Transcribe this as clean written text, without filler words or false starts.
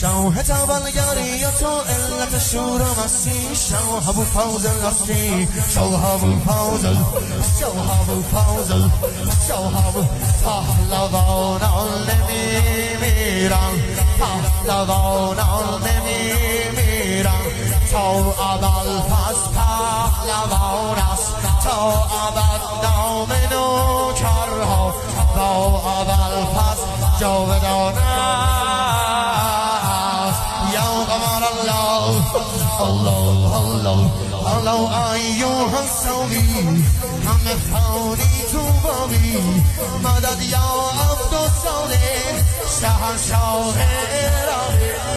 شوه تولگری تو علت شور مستی شوه ابو فوزل هستی شوه ابو فوزل شوه ابو فوزل شوه ابو پهلوانان نمیمیرن پهلوانان نمیمیرن تا اول پس پهلوان است تا ابد نام نوکرها تا اول پس جاودان است یا قمر الله الله الله الله ایوه السومی همه فانی تو باقی مدد یا عبد الصالح شهنشاه